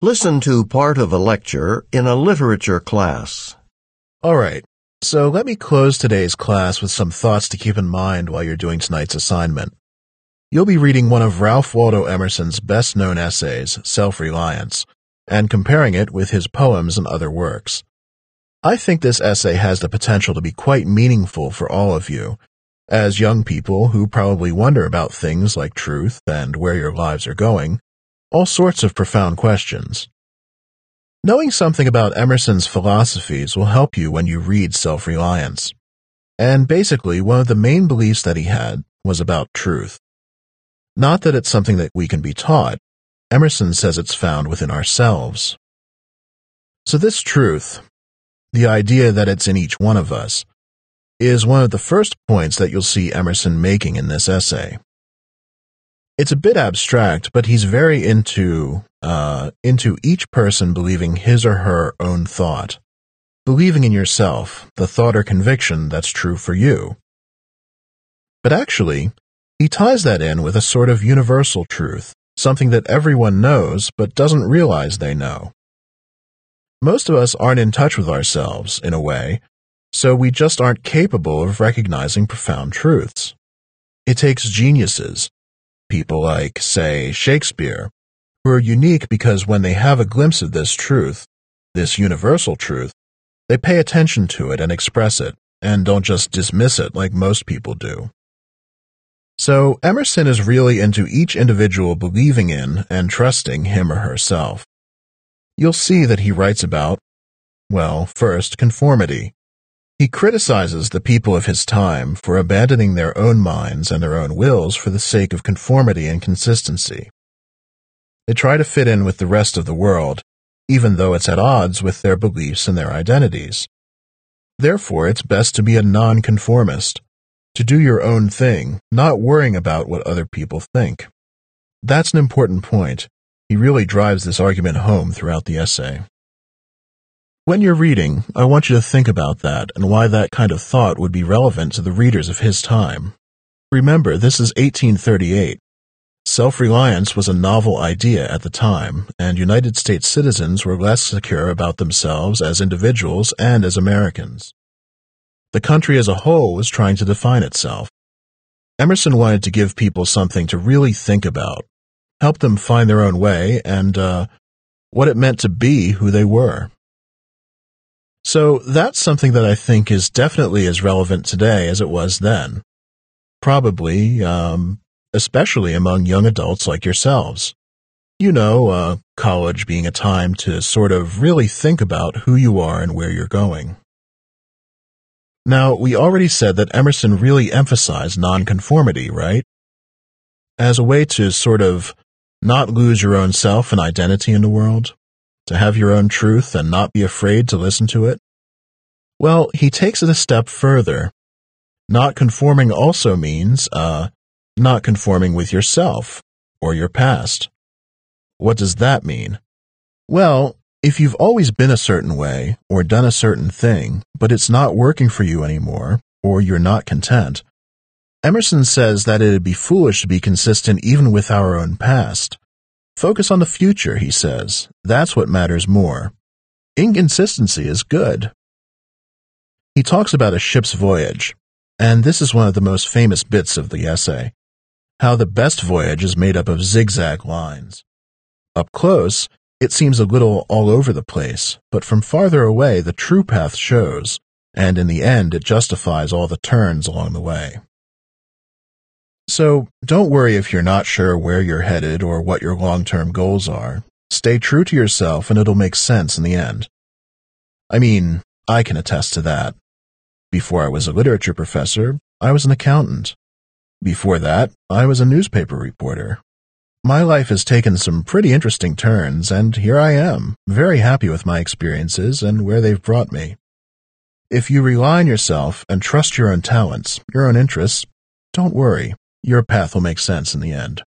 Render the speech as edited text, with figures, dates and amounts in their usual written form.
Listen to part of a lecture in a literature class. All right, so let me close today's class with some thoughts to keep in mind while you're doing tonight's assignment. You'll be reading one of Ralph Waldo Emerson's best-known essays, Self-Reliance, and comparing it with his poems and other works. I think this essay has the potential to be quite meaningful for all of you, as young people who probably wonder about things like truth and where your lives are going, all sorts of profound questions. Knowing something about Emerson's philosophies will help you when you read Self-Reliance. And basically, one of the main beliefs that he had was about truth. Not that it's something that we can be taught. Emerson says it's found within ourselves. So this truth, the idea that it's in each one of us, is one of the first points that you'll see Emerson making in this essay. It's a bit abstract, but he's very into each person believing his or her own thought, believing in yourself, the thought or conviction that's true for you. But actually, he ties that in with a sort of universal truth, something that everyone knows but doesn't realize they know. Most of us aren't in touch with ourselves, in a way, so we just aren't capable of recognizing profound truths. It takes geniuses, people like, say, Shakespeare, who are unique because when they have a glimpse of this truth, this universal truth, they pay attention to it and express it, and don't just dismiss it like most people do. So Emerson is really into each individual believing in and trusting him or herself. You'll see that he writes about, well, first, conformity. He criticizes the people of his time for abandoning their own minds and their own wills for the sake of conformity and consistency. They try to fit in with the rest of the world, even though it's at odds with their beliefs and their identities. Therefore, it's best to be a nonconformist, to do your own thing, not worrying about what other people think. That's an important point. He really drives this argument home throughout the essay. When you're reading, I want you to think about that and why that kind of thought would be relevant to the readers of his time. Remember, this is 1838. Self-reliance was a novel idea at the time, and United States citizens were less secure about themselves as individuals and as Americans. The country as a whole was trying to define itself. Emerson wanted to give people something to really think about, help them find their own way and what it meant to be who they were. So that's something that I think is definitely as relevant today as it was then. Probably, especially among young adults like yourselves. You know, college being a time to sort of really think about who you are and where you're going. Now, we already said that Emerson really emphasized nonconformity, right? As a way to sort of not lose your own self and identity in the world, to have your own truth and not be afraid to listen to it. Well, he takes it a step further. Not conforming also means, not conforming with yourself or your past. What does that mean? Well, if you've always been a certain way or done a certain thing, but it's not working for you anymore, or you're not content, Emerson says that it'd be foolish to be consistent even with our own past. Focus on the future, he says. That's what matters more. Inconsistency is good. He talks about a ship's voyage, and this is one of the most famous bits of the essay, how the best voyage is made up of zigzag lines. Up close, it seems a little all over the place, but from farther away the true path shows, and in the end it justifies all the turns along the way. So, don't worry if you're not sure where you're headed or what your long-term goals are. Stay true to yourself and it'll make sense in the end. I mean, I can attest to that. Before I was a literature professor, I was an accountant. Before that, I was a newspaper reporter. My life has taken some pretty interesting turns, and here I am, very happy with my experiences and where they've brought me. If you rely on yourself and trust your own talents, your own interests, don't worry. Your path will make sense in the end.